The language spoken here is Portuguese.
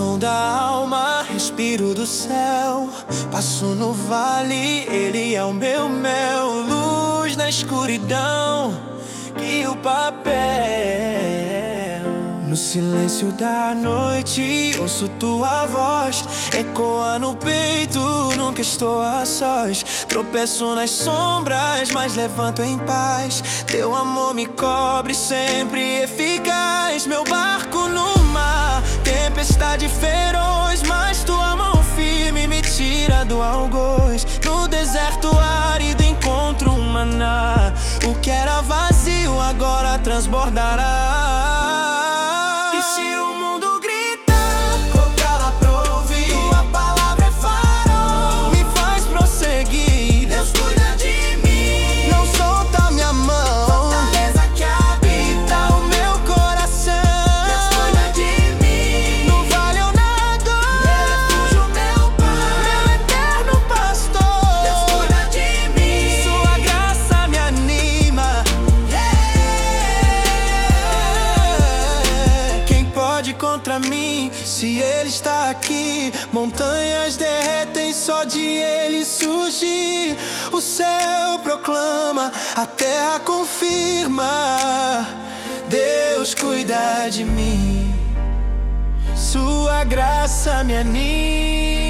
som da alma, respiro do céu. Passo no vale, ele é o meu mel. Luz na escuridão, e o papel. No silêncio da noite, ouço tua voz, ecoa no peito, nunca estou a sós. Tropeço nas sombras, mas levanto em paz. Teu amor me cobre, sempre eficaz. Meu barco no mar, tempestade feroz, mas tua mão firme me tira do algoz. No deserto árido encontro um maná. O que era vazio agora transbordará. E se o mundo gritar, vou calar pra ouvir. Tua palavra é farol, me faz prosseguir. Deus cuida de mim, não solta minha mão. Fortaleza que habita o meu coração. Deus cuida de mim, no vale eu nado. Refúgio meu Pai, meu eterno pastor. Deus cuida de mim, sua graça me anima. Quem pode contra mim, se ele está aqui? Montanhas derretem só de ele surgir. O céu proclama, a terra confirma. Deus cuida de mim, sua graça me anima.